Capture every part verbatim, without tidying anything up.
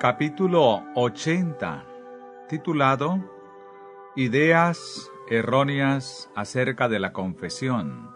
Capítulo ochenta, titulado Ideas erróneas acerca de la confesión.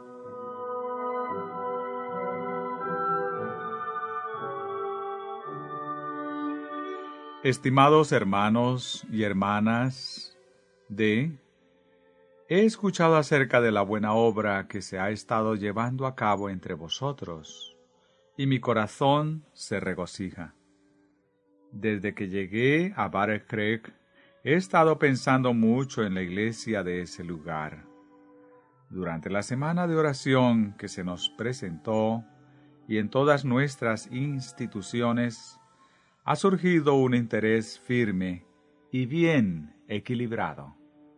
Estimados hermanos y hermanas de... He escuchado acerca de la buena obra que se ha estado llevando a cabo entre vosotros, y mi corazón se regocija. Desde que llegué a Battle Creek, he estado pensando mucho en la iglesia de ese lugar. Durante la semana de oración que se nos presentó, y en todas nuestras instituciones, ha surgido un interés firme y bien equilibrado.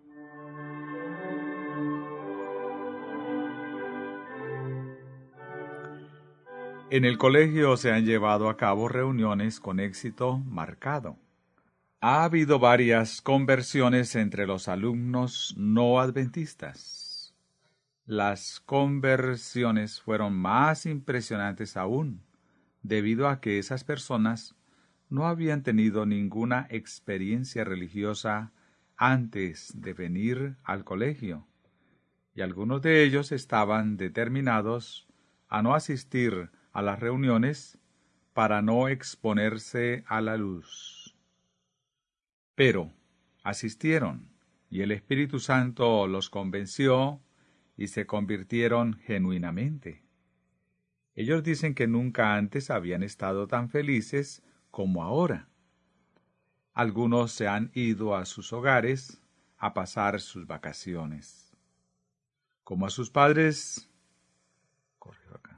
En el colegio se han llevado a cabo reuniones con éxito marcado. Ha habido varias conversiones entre los alumnos no adventistas. Las conversiones fueron más impresionantes aún, debido a que esas personas no habían tenido ninguna experiencia religiosa antes de venir al colegio, y algunos de ellos estaban determinados a no asistir a las reuniones para no exponerse a la luz. Pero asistieron, y el Espíritu Santo los convenció y se convirtieron genuinamente. Ellos dicen que nunca antes habían estado tan felices como ahora. Algunos se han ido a sus hogares a pasar sus vacaciones. Como a sus padres... Corrijo acá.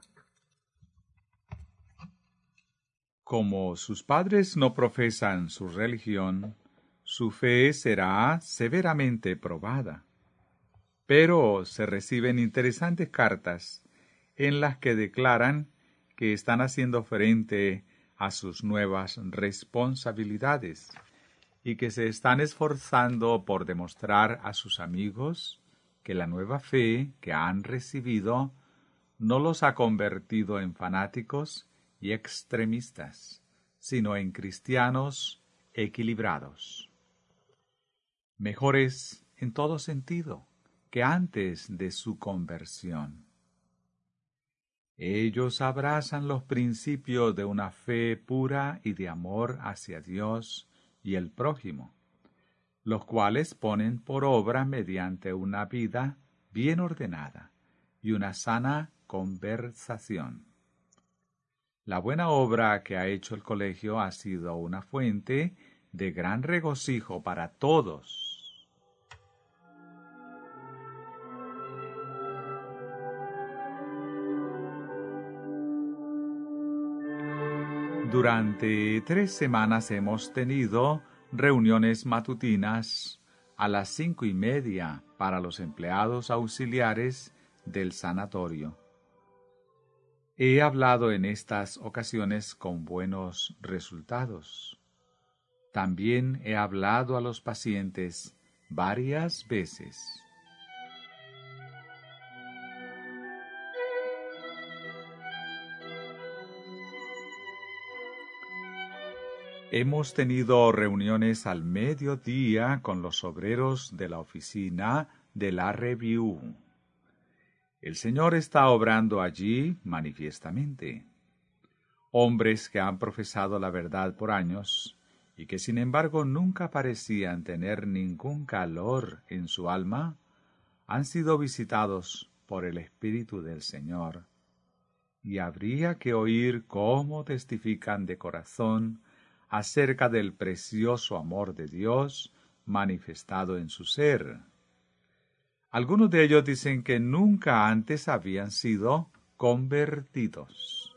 Como sus padres no profesan su religión, su fe será severamente probada. Pero se reciben interesantes cartas en las que declaran que están haciendo frente a sus nuevas responsabilidades y que se están esforzando por demostrar a sus amigos que la nueva fe que han recibido no los ha convertido en fanáticos y extremistas, sino en cristianos equilibrados, mejores en todo sentido que antes de su conversión. Ellos abrazan los principios de una fe pura y de amor hacia Dios y el prójimo, los cuales ponen por obra mediante una vida bien ordenada y una sana conversación. La buena obra que ha hecho el colegio ha sido una fuente de gran regocijo para todos. Durante tres semanas hemos tenido reuniones matutinas a las cinco y media para los empleados auxiliares del sanatorio. He hablado en estas ocasiones con buenos resultados. También he hablado a los pacientes varias veces. Hemos tenido reuniones al mediodía con los obreros de la oficina de la Review. El Señor está obrando allí manifiestamente. Hombres que han profesado la verdad por años y que sin embargo nunca parecían tener ningún calor en su alma, han sido visitados por el Espíritu del Señor. Y habría que oír cómo testifican de corazón acerca del precioso amor de Dios manifestado en su ser. Algunos de ellos dicen que nunca antes habían sido convertidos.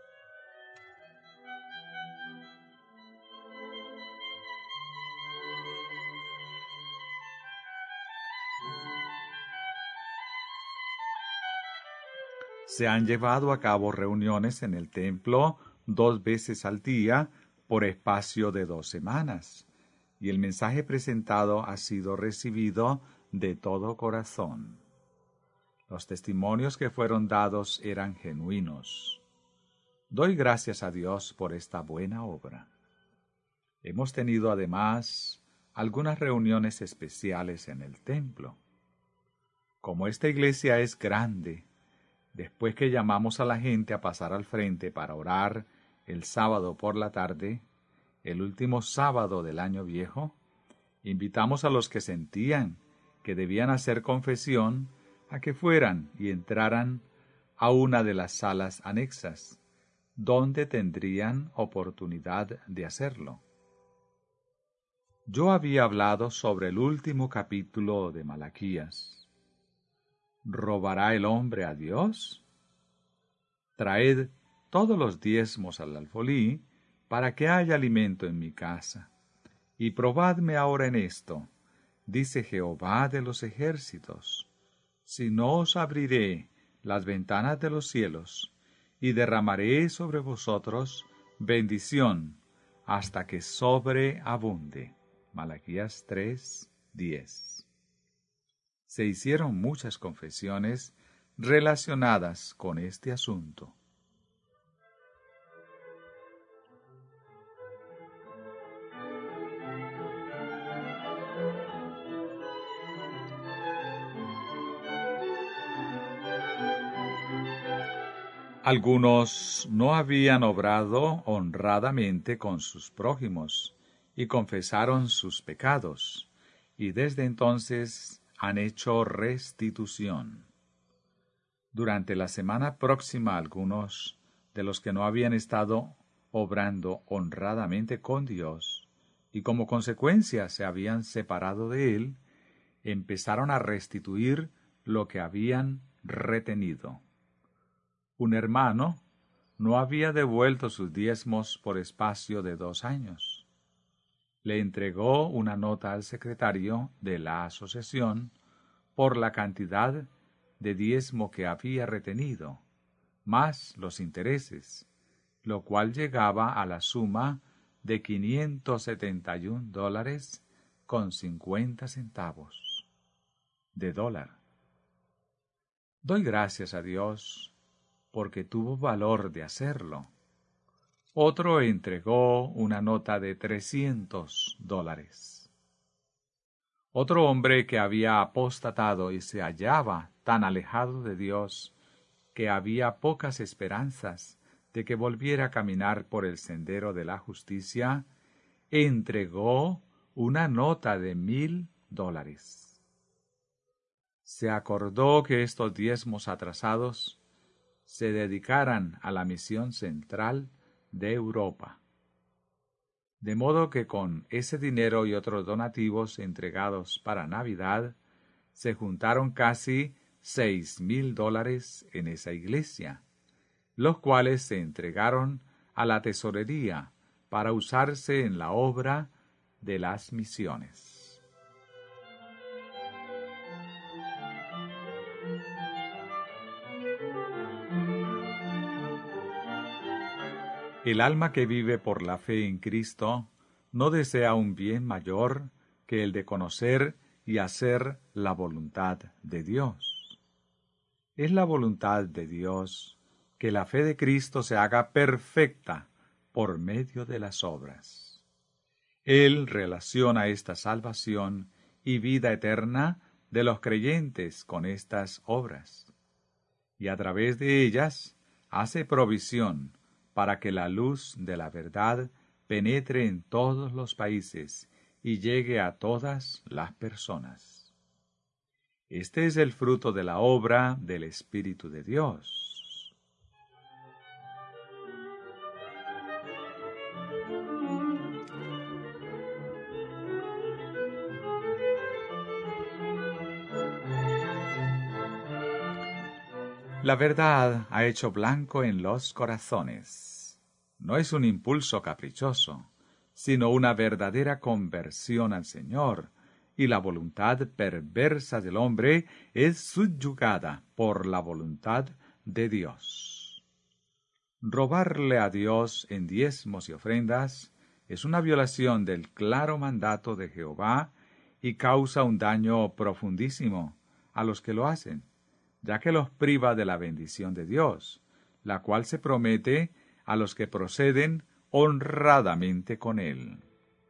Se han llevado a cabo reuniones en el templo dos veces al día por espacio de dos semanas, y el mensaje presentado ha sido recibido de todo corazón. Los testimonios que fueron dados eran genuinos. Doy gracias a Dios por esta buena obra. Hemos tenido además algunas reuniones especiales en el templo. Como esta iglesia es grande, después que llamamos a la gente a pasar al frente para orar el sábado por la tarde, el último sábado del año viejo, invitamos a los que sentían que debían hacer confesión a que fueran y entraran a una de las salas anexas, donde tendrían oportunidad de hacerlo. Yo había hablado sobre el último capítulo de Malaquías. ¿Robará el hombre a Dios? Traed todos los diezmos al alfolí, para que haya alimento en mi casa. Y probadme ahora en esto, dice Jehová de los ejércitos, si no os abriré las ventanas de los cielos, y derramaré sobre vosotros bendición, hasta que sobreabunde. Malaquías tres, diez. Se hicieron muchas confesiones relacionadas con este asunto. Algunos no habían obrado honradamente con sus prójimos y confesaron sus pecados, y desde entonces han hecho restitución. Durante la semana próxima algunos de los que no habían estado obrando honradamente con Dios, y como consecuencia se habían separado de Él, empezaron a restituir lo que habían retenido. Un hermano no había devuelto sus diezmos por espacio de dos años. Le entregó una nota al secretario de la asociación por la cantidad de diezmo que había retenido, más los intereses, lo cual llegaba a la suma de quinientos setenta y un dólares con cincuenta centavos de dólar. Doy gracias a Dios porque tuvo valor de hacerlo. Otro entregó una nota de trescientos dólares. Otro hombre que había apostatado y se hallaba tan alejado de Dios que había pocas esperanzas de que volviera a caminar por el sendero de la justicia, entregó una nota de mil dólares. Se acordó que estos diezmos atrasados se dedicaran a la misión central de Europa. De modo que con ese dinero y otros donativos entregados para Navidad, se juntaron casi seis mil dólares en esa iglesia, los cuales se entregaron a la tesorería para usarse en la obra de las misiones. El alma que vive por la fe en Cristo no desea un bien mayor que el de conocer y hacer la voluntad de Dios. Es la voluntad de Dios que la fe de Cristo se haga perfecta por medio de las obras. Él relaciona esta salvación y vida eterna de los creyentes con estas obras, y a través de ellas hace provisión para que la luz de la verdad penetre en todos los países y llegue a todas las personas. Este es el fruto de la obra del Espíritu de Dios. La verdad ha hecho blanco en los corazones. No es un impulso caprichoso, sino una verdadera conversión al Señor, y la voluntad perversa del hombre es subyugada por la voluntad de Dios. Robarle a Dios en diezmos y ofrendas es una violación del claro mandato de Jehová y causa un daño profundísimo a los que lo hacen, ya que los priva de la bendición de Dios, la cual se promete a los que proceden honradamente con Él.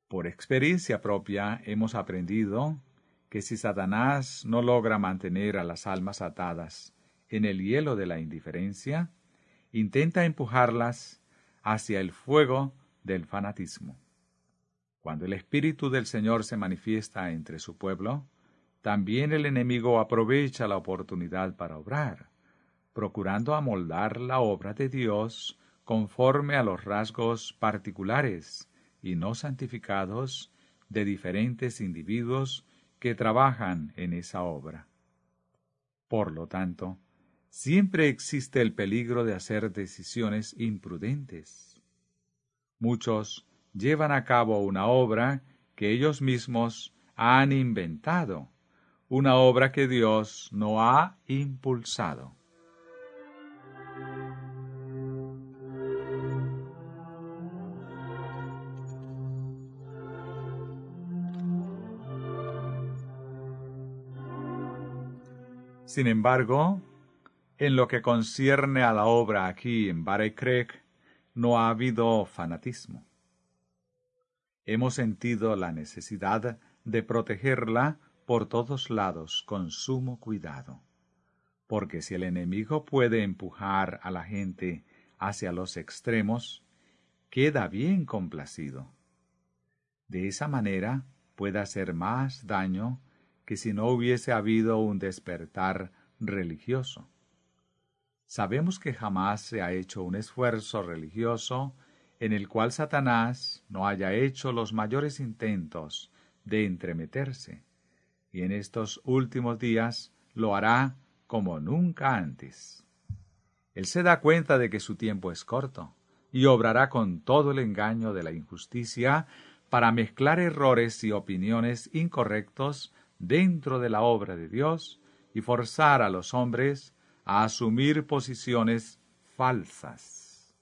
Por experiencia propia hemos aprendido que si Satanás no logra mantener a las almas atadas en el hielo de la indiferencia, intenta empujarlas hacia el fuego del fanatismo. Cuando el Espíritu del Señor se manifiesta entre su pueblo, también el enemigo aprovecha la oportunidad para obrar, procurando amoldar la obra de Dios conforme a los rasgos particulares y no santificados de diferentes individuos que trabajan en esa obra. Por lo tanto, siempre existe el peligro de hacer decisiones imprudentes. Muchos llevan a cabo una obra que ellos mismos han inventado, una obra que Dios no ha impulsado. Sin embargo, en lo que concierne a la obra aquí en Barey Creek, no ha habido fanatismo. Hemos sentido la necesidad de protegerla por todos lados con sumo cuidado, porque si el enemigo puede empujar a la gente hacia los extremos, queda bien complacido. De esa manera puede hacer más daño que si no hubiese habido un despertar religioso. Sabemos que jamás se ha hecho un esfuerzo religioso en el cual Satanás no haya hecho los mayores intentos de entremeterse, y en estos últimos días lo hará como nunca antes. Él se da cuenta de que su tiempo es corto, y obrará con todo el engaño de la injusticia para mezclar errores y opiniones incorrectos dentro de la obra de Dios y forzar a los hombres a asumir posiciones falsas.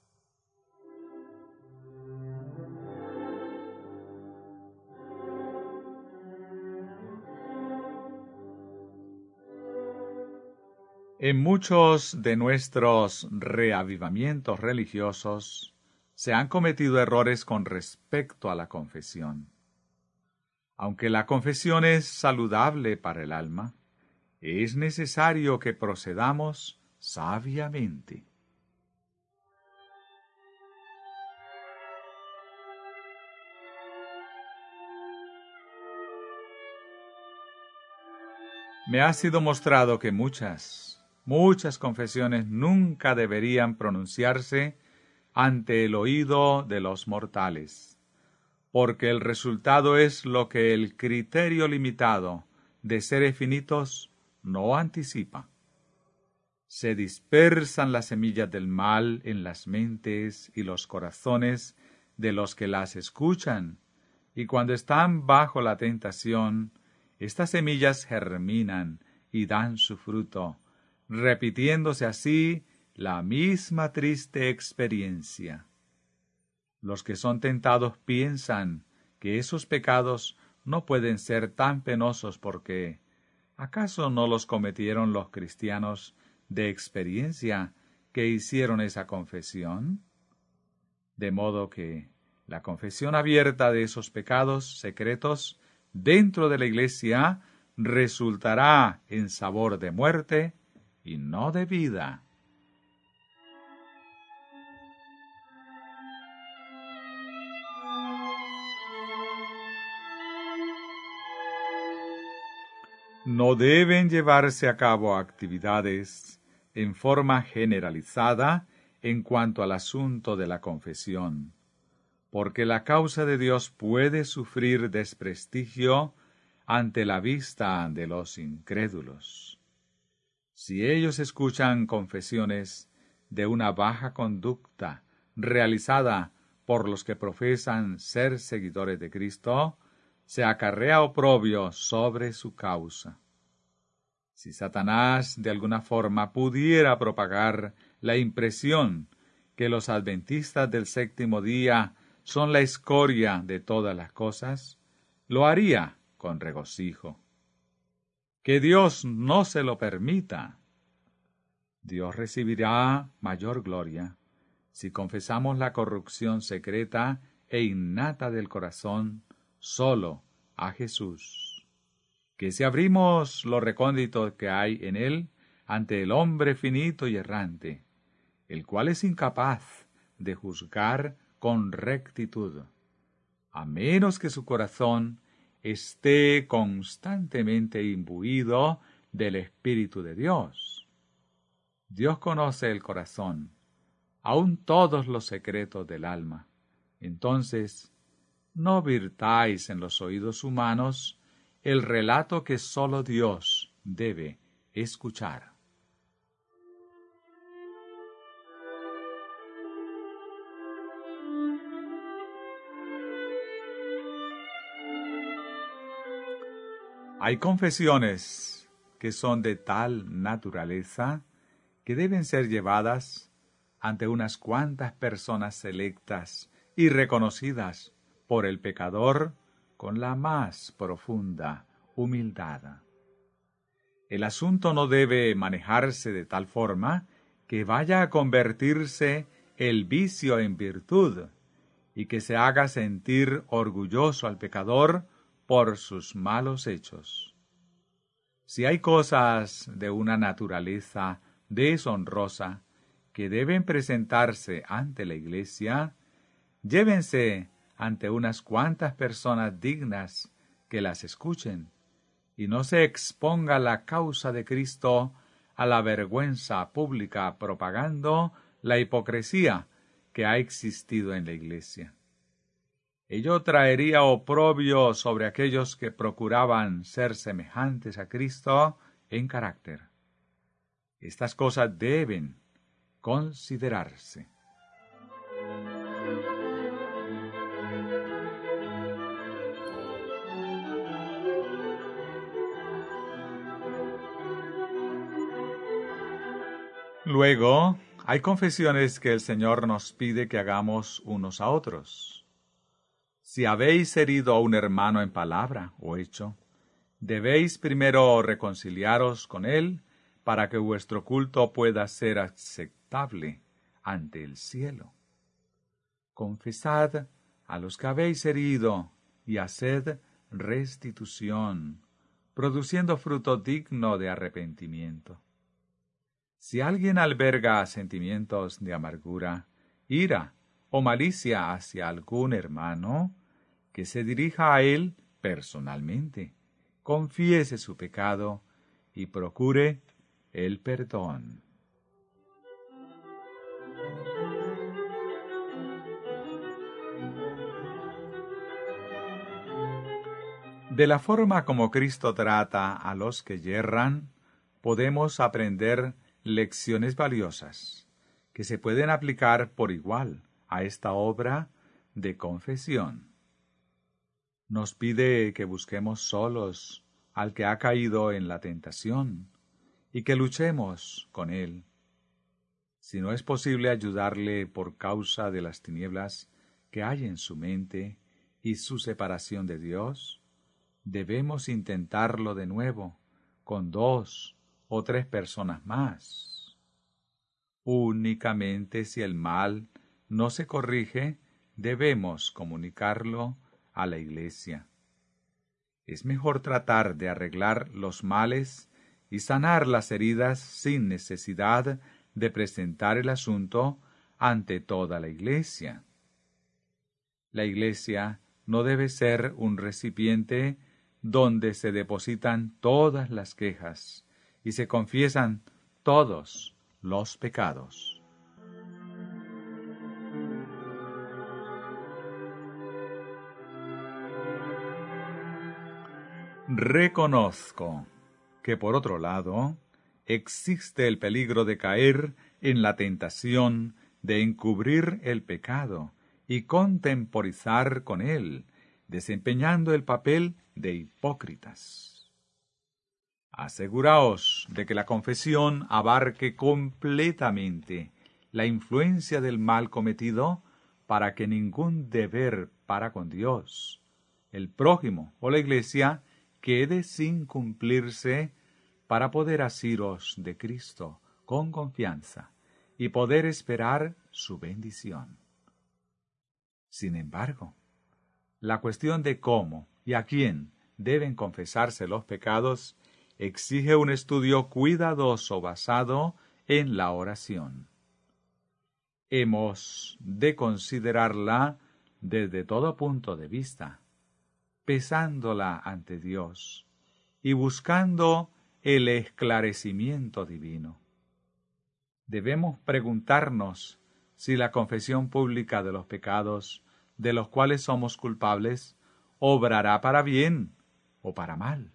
En muchos de nuestros reavivamientos religiosos se han cometido errores con respecto a la confesión. Aunque la confesión es saludable para el alma, es necesario que procedamos sabiamente. Me ha sido mostrado que muchas, muchas confesiones nunca deberían pronunciarse ante el oído de los mortales, porque el resultado es lo que el criterio limitado de seres finitos no anticipa. Se dispersan las semillas del mal en las mentes y los corazones de los que las escuchan, y cuando están bajo la tentación, estas semillas germinan y dan su fruto, repitiéndose así la misma triste experiencia. Los que son tentados piensan que esos pecados no pueden ser tan penosos porque, ¿acaso no los cometieron los cristianos de experiencia que hicieron esa confesión? De modo que la confesión abierta de esos pecados secretos dentro de la Iglesia resultará en sabor de muerte y no de vida. No deben llevarse a cabo actividades en forma generalizada en cuanto al asunto de la confesión, porque la causa de Dios puede sufrir desprestigio ante la vista de los incrédulos. Si ellos escuchan confesiones de una baja conducta realizada por los que profesan ser seguidores de Cristo, se acarrea oprobio sobre su causa. Si Satanás de alguna forma pudiera propagar la impresión que los adventistas del séptimo día son la escoria de todas las cosas, lo haría con regocijo. Que Dios no se lo permita. Dios recibirá mayor gloria si confesamos la corrupción secreta e innata del corazón solo a Jesús. Que si abrimos lo recóndito que hay en él ante el hombre finito y errante, el cual es incapaz de juzgar con rectitud, a menos que su corazón esté constantemente imbuido del Espíritu de Dios. Dios conoce el corazón, aun todos los secretos del alma. Entonces, no virtáis en los oídos humanos el relato que sólo Dios debe escuchar. Hay confesiones que son de tal naturaleza que deben ser llevadas ante unas cuantas personas selectas y reconocidas por el pecador con la más profunda humildad. El asunto no debe manejarse de tal forma que vaya a convertirse el vicio en virtud y que se haga sentir orgulloso al pecador por sus malos hechos. Si hay cosas de una naturaleza deshonrosa que deben presentarse ante la Iglesia, llévense ante unas cuantas personas dignas que las escuchen, y no se exponga la causa de Cristo a la vergüenza pública propagando la hipocresía que ha existido en la Iglesia. Ello traería oprobio sobre aquellos que procuraban ser semejantes a Cristo en carácter. Estas cosas deben considerarse. Luego, hay confesiones que el Señor nos pide que hagamos unos a otros. Si habéis herido a un hermano en palabra o hecho, debéis primero reconciliaros con él para que vuestro culto pueda ser aceptable ante el cielo. Confesad a los que habéis herido y haced restitución, produciendo fruto digno de arrepentimiento. Si alguien alberga sentimientos de amargura, ira o malicia hacia algún hermano, que se dirija a él personalmente, confiese su pecado y procure el perdón. De la forma como Cristo trata a los que yerran, podemos aprender lecciones valiosas que se pueden aplicar por igual a esta obra de confesión. Nos pide que busquemos solos al que ha caído en la tentación y que luchemos con él. Si no es posible ayudarle por causa de las tinieblas que hay en su mente y su separación de Dios, debemos intentarlo de nuevo con dos o tres personas más. Únicamente si el mal no se corrige, debemos comunicarlo a la Iglesia. Es mejor tratar de arreglar los males y sanar las heridas sin necesidad de presentar el asunto ante toda la Iglesia. La Iglesia no debe ser un recipiente donde se depositan todas las quejas y se confiesan todos los pecados. Reconozco que, por otro lado, existe el peligro de caer en la tentación de encubrir el pecado y contemporizar con él, desempeñando el papel de hipócritas. Aseguraos de que la confesión abarque completamente la influencia del mal cometido para que ningún deber para con Dios, el prójimo o la Iglesia quede sin cumplirse para poder asiros de Cristo con confianza y poder esperar su bendición. Sin embargo, La cuestión de cómo y a quién deben confesarse los pecados exige un estudio cuidadoso basado en la oración. Hemos de considerarla desde todo punto de vista, pesándola ante Dios y buscando el esclarecimiento divino. Debemos preguntarnos si la confesión pública de los pecados de los cuales somos culpables obrará para bien o para mal.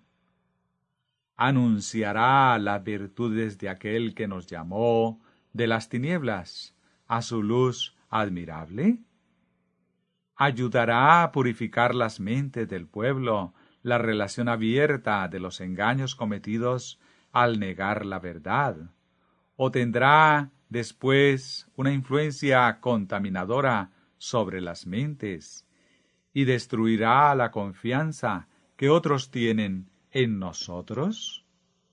¿Anunciará las virtudes de aquel que nos llamó de las tinieblas a su luz admirable? ¿Ayudará a purificar las mentes del pueblo la relación abierta de los engaños cometidos al negar la verdad? ¿O tendrá después una influencia contaminadora sobre las mentes y destruirá la confianza que otros tienen en nosotros?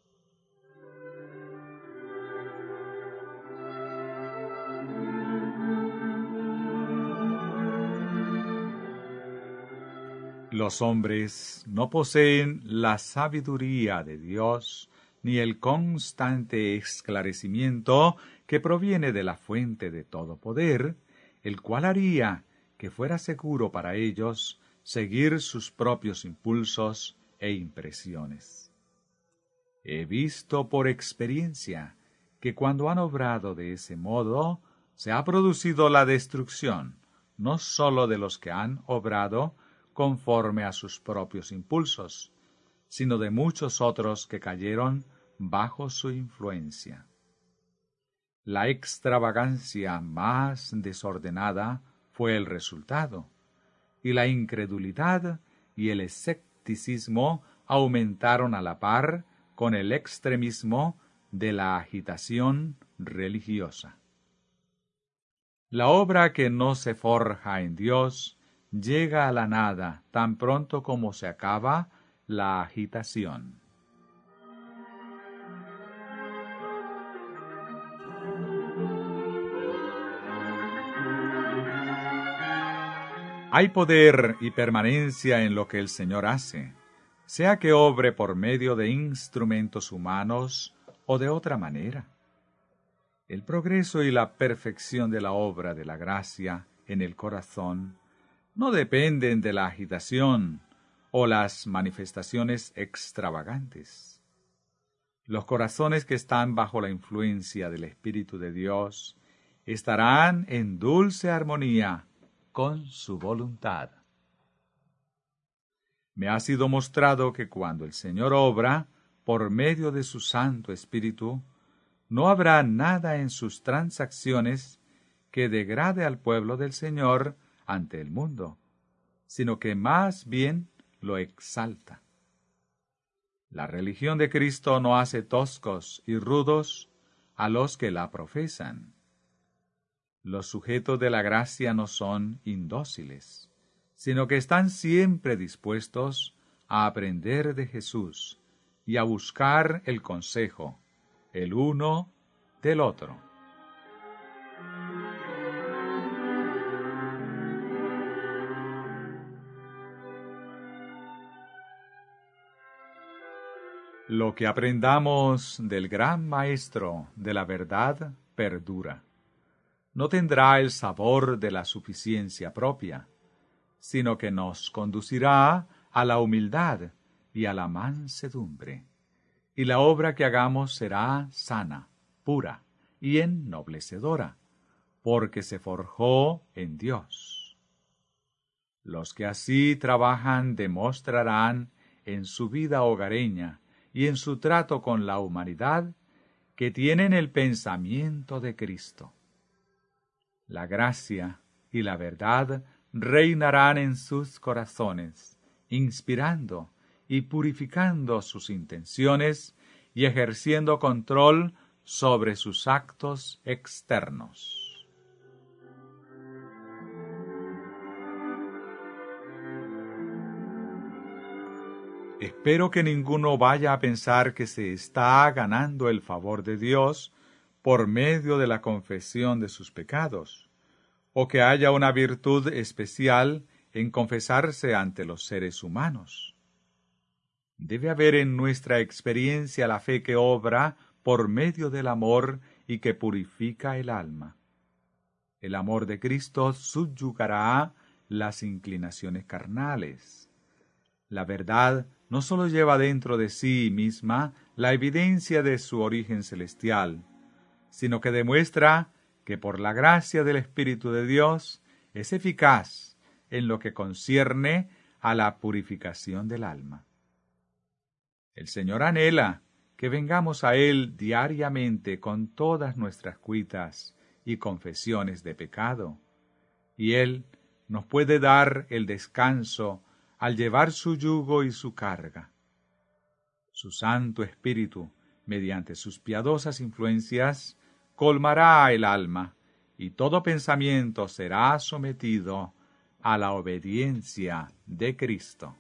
Los hombres no poseen la sabiduría de Dios ni el constante esclarecimiento que proviene de la fuente de todo poder, el cual haría que fuera seguro para ellos seguir sus propios impulsos e impresiones. He visto por experiencia que cuando han obrado de ese modo, se ha producido la destrucción, no sólo de los que han obrado conforme a sus propios impulsos, sino de muchos otros que cayeron bajo su influencia. La extravagancia más desordenada fue el resultado, y la incredulidad y el escepticismo aumentaron a la par con el extremismo de la agitación religiosa. La obra que no se forja en Dios llega a la nada tan pronto como se acaba la agitación. Hay poder y permanencia en lo que el Señor hace, sea que obre por medio de instrumentos humanos o de otra manera. El progreso y la perfección de la obra de la gracia en el corazón no dependen de la agitación o las manifestaciones extravagantes. Los corazones que están bajo la influencia del Espíritu de Dios estarán en dulce armonía con su voluntad. Me ha sido mostrado que cuando el Señor obra por medio de su Santo Espíritu, no habrá nada en sus transacciones que degrade al pueblo del Señor ante el mundo, sino que más bien lo exalta. La religión de Cristo no hace toscos y rudos a los que la profesan. Los sujetos de la gracia no son indóciles, sino que están siempre dispuestos a aprender de Jesús y a buscar el consejo, el uno del otro. Lo que aprendamos del gran Maestro de la verdad perdura. No tendrá el sabor de la suficiencia propia, sino que nos conducirá a la humildad y a la mansedumbre, y la obra que hagamos será sana, pura y ennoblecedora, porque se forjó en Dios. Los que así trabajan demostrarán en su vida hogareña y en su trato con la humanidad que tienen el pensamiento de Cristo. La gracia y la verdad reinarán en sus corazones, inspirando y purificando sus intenciones y ejerciendo control sobre sus actos externos. Espero que ninguno vaya a pensar que se está ganando el favor de Dios por medio de la confesión de sus pecados, o que haya una virtud especial en confesarse ante los seres humanos. Debe haber en nuestra experiencia la fe que obra por medio del amor y que purifica el alma. El amor de Cristo subyugará las inclinaciones carnales. La verdad no sólo lleva dentro de sí misma la evidencia de su origen celestial, sino que demuestra que por la gracia del Espíritu de Dios es eficaz en lo que concierne a la purificación del alma. El Señor anhela que vengamos a Él diariamente con todas nuestras cuitas y confesiones de pecado, y Él nos puede dar el descanso al llevar su yugo y su carga. Su Santo Espíritu, mediante sus piadosas influencias, colmará el alma, y todo pensamiento será sometido a la obediencia de Cristo.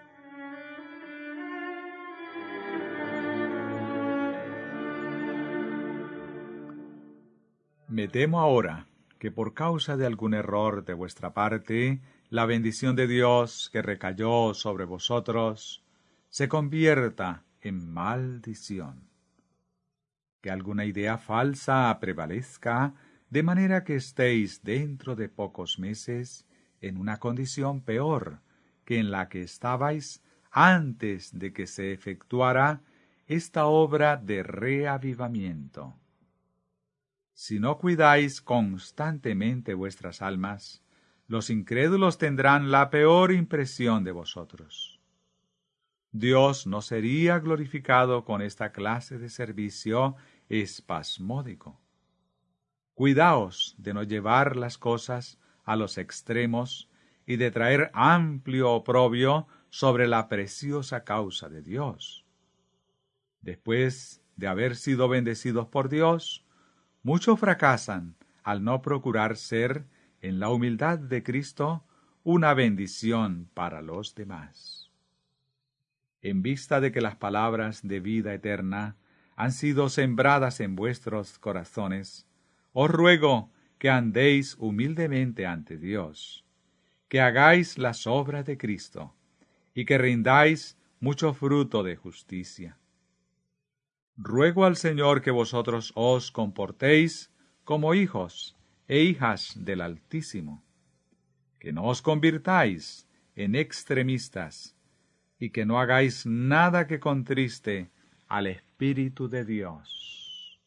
Me temo ahora que por causa de algún error de vuestra parte, la bendición de Dios que recayó sobre vosotros se convierta en maldición. Que alguna idea falsa prevalezca, de manera que estéis dentro de pocos meses en una condición peor que en la que estabais antes de que se efectuara esta obra de reavivamiento. Si no cuidáis constantemente vuestras almas, los incrédulos tendrán la peor impresión de vosotros. Dios no sería glorificado con esta clase de servicio espasmódico. Cuidaos de no llevar las cosas a los extremos y de traer amplio oprobio sobre la preciosa causa de Dios. Después de haber sido bendecidos por Dios, muchos fracasan al no procurar ser, en la humildad de Cristo, una bendición para los demás. En vista de que las palabras de vida eterna han sido sembradas en vuestros corazones, os ruego que andéis humildemente ante Dios, que hagáis las obras de Cristo, y que rindáis mucho fruto de justicia. Ruego al Señor que vosotros os comportéis como hijos e hijas del Altísimo, que no os convirtáis en extremistas, y que no hagáis nada que contriste al Espíritu de Dios.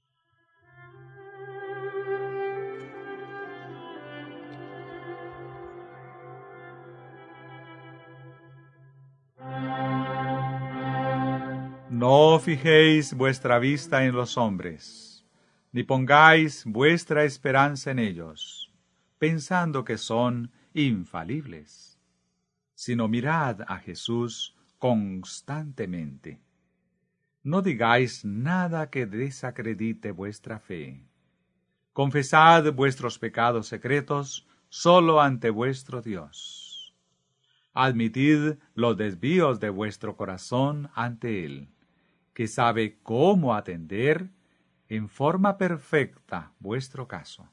No fijéis vuestra vista en los hombres, ni pongáis vuestra esperanza en ellos, pensando que son infalibles, sino mirad a Jesús constantemente. No digáis nada que desacredite vuestra fe. Confesad vuestros pecados secretos solo ante vuestro Dios. Admitid los desvíos de vuestro corazón ante Él, que sabe cómo atender en forma perfecta vuestro caso.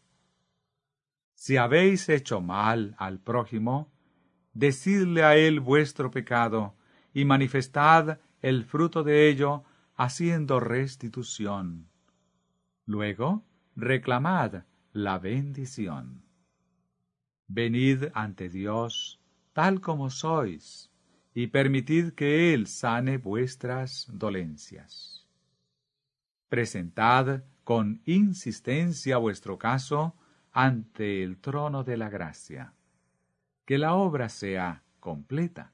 Si habéis hecho mal al prójimo, decidle a él vuestro pecado y manifestad el fruto de ello haciendo restitución. Luego, reclamad la bendición. Venid ante Dios tal como sois, y permitid que Él sane vuestras dolencias. Presentad con insistencia vuestro caso ante el trono de la gracia. Que la obra sea completa.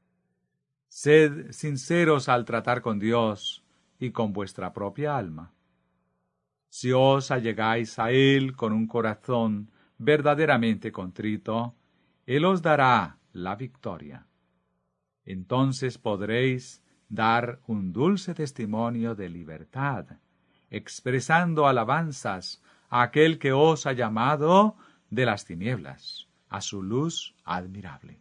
Sed sinceros al tratar con Dios y con vuestra propia alma. Si os allegáis a Él con un corazón verdaderamente contrito, Él os dará la victoria. Entonces podréis dar un dulce testimonio de libertad, expresando alabanzas a aquel que os ha llamado de las tinieblas a su luz admirable.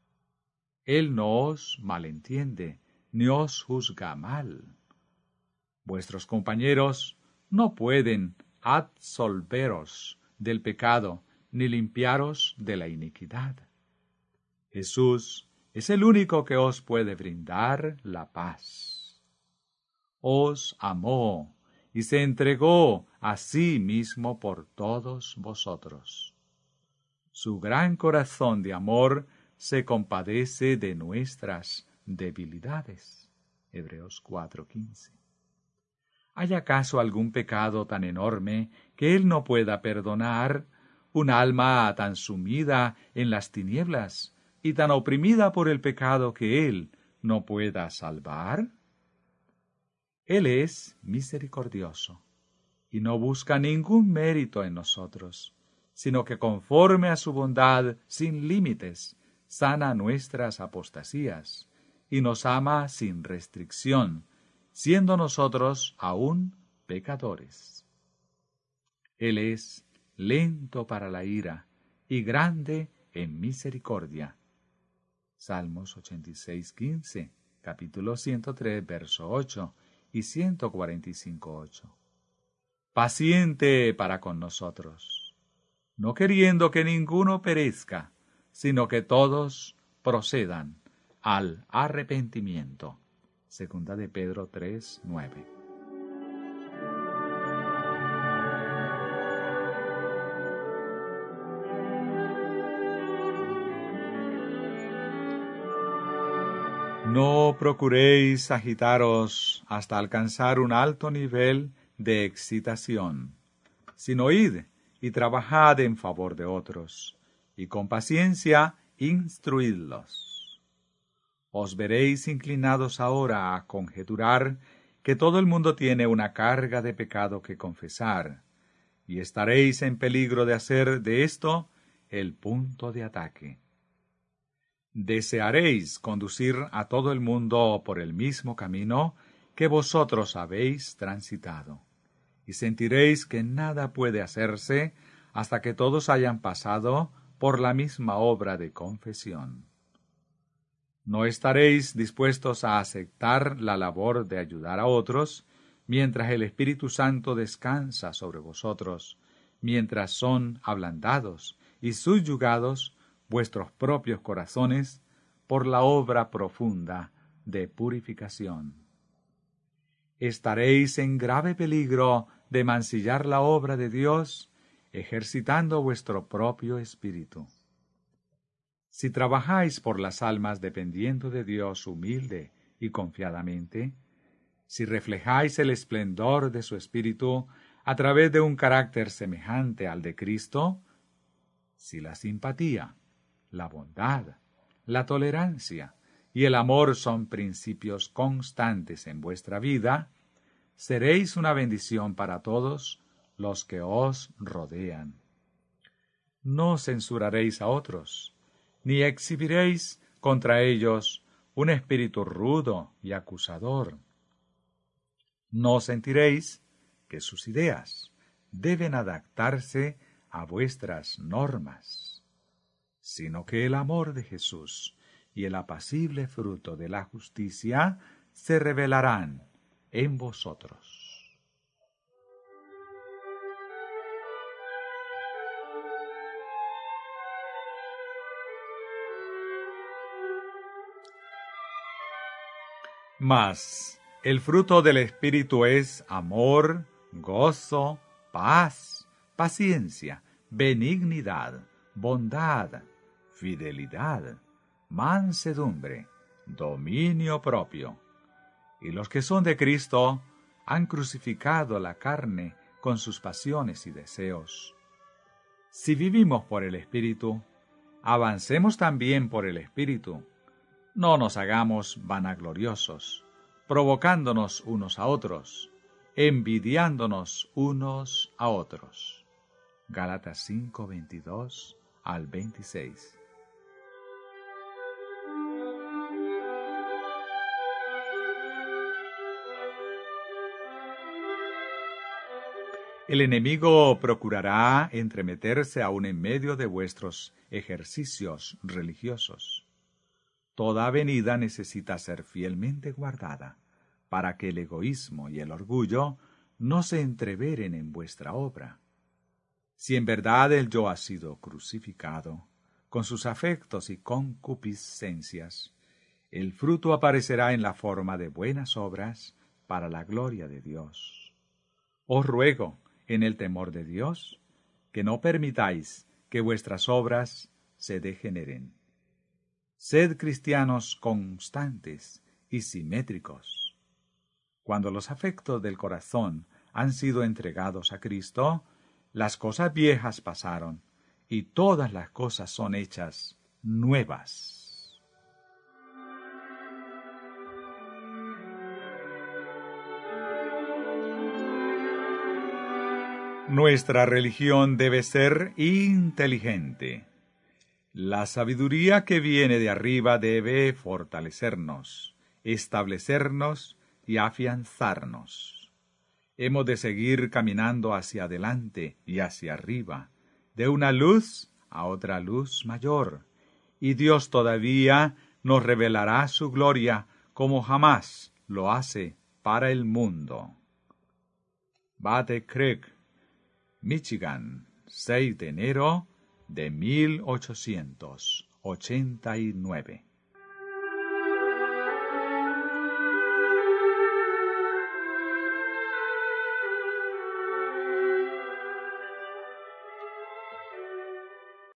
Él no os malentiende, ni os juzga mal. Vuestros compañeros no pueden absolveros del pecado, ni limpiaros de la iniquidad. Jesús es el único que os puede brindar la paz. Os amó y se entregó a sí mismo por todos vosotros. Su gran corazón de amor se compadece de nuestras debilidades. Hebreos cuatro quince. ¿Hay acaso algún pecado tan enorme que Él no pueda perdonar? ¿Un alma tan sumida en las tinieblas y tan oprimida por el pecado que Él no pueda salvar? Él es misericordioso y no busca ningún mérito en nosotros, sino que conforme a su bondad sin límites, sana nuestras apostasías y nos ama sin restricción, siendo nosotros aún pecadores. Él es lento para la ira y grande en misericordia. Salmos ochenta y seis, quince, capítulo ciento tres, verso ocho y ciento cuarenta y cinco, ocho. Paciente para con nosotros, no queriendo que ninguno perezca, sino que todos procedan al arrepentimiento. Segunda de Pedro tres, nueve. No procuréis agitaros hasta alcanzar un alto nivel de excitación, sino id y trabajad en favor de otros, y con paciencia instruidlos. Os veréis inclinados ahora a conjeturar que todo el mundo tiene una carga de pecado que confesar, y estaréis en peligro de hacer de esto el punto de ataque. Desearéis conducir a todo el mundo por el mismo camino que vosotros habéis transitado, y sentiréis que nada puede hacerse hasta que todos hayan pasado por la misma obra de confesión. No estaréis dispuestos a aceptar la labor de ayudar a otros, mientras el Espíritu Santo descansa sobre vosotros, mientras son ablandados y subyugados vuestros propios corazones por la obra profunda de purificación. Estaréis en grave peligro de mancillar la obra de Dios, ejercitando vuestro propio espíritu. Si trabajáis por las almas dependiendo de Dios humilde y confiadamente, si reflejáis el esplendor de su espíritu a través de un carácter semejante al de Cristo, si la simpatía, la bondad, la tolerancia y el amor son principios constantes en vuestra vida, seréis una bendición para todos los que os rodean. No censuraréis a otros, ni exhibiréis contra ellos un espíritu rudo y acusador. No sentiréis que sus ideas deben adaptarse a vuestras normas, sino que el amor de Jesús y el apacible fruto de la justicia se revelarán en vosotros. Mas el fruto del Espíritu es amor, gozo, paz, paciencia, benignidad, bondad, fidelidad, mansedumbre, dominio propio. Y los que son de Cristo han crucificado la carne con sus pasiones y deseos. Si vivimos por el Espíritu, avancemos también por el Espíritu. No nos hagamos vanagloriosos, provocándonos unos a otros, envidiándonos unos a otros. Gálatas cinco, veintidós al veintiséis. El enemigo procurará entremeterse aún en medio de vuestros ejercicios religiosos. Toda avenida necesita ser fielmente guardada, para que el egoísmo y el orgullo no se entreveren en vuestra obra. Si en verdad el yo ha sido crucificado, con sus afectos y concupiscencias, el fruto aparecerá en la forma de buenas obras para la gloria de Dios. Os ruego, en el temor de Dios, que no permitáis que vuestras obras se degeneren. Sed cristianos constantes y simétricos. Cuando los afectos del corazón han sido entregados a Cristo, las cosas viejas pasaron, y todas las cosas son hechas nuevas. Nuestra religión debe ser inteligente. La sabiduría que viene de arriba debe fortalecernos, establecernos y afianzarnos. Hemos de seguir caminando hacia adelante y hacia arriba, de una luz a otra luz mayor, y Dios todavía nos revelará su gloria como jamás lo hace para el mundo. Battle Creek, Michigan, seis de enero de mil ochocientos ochenta y nueve.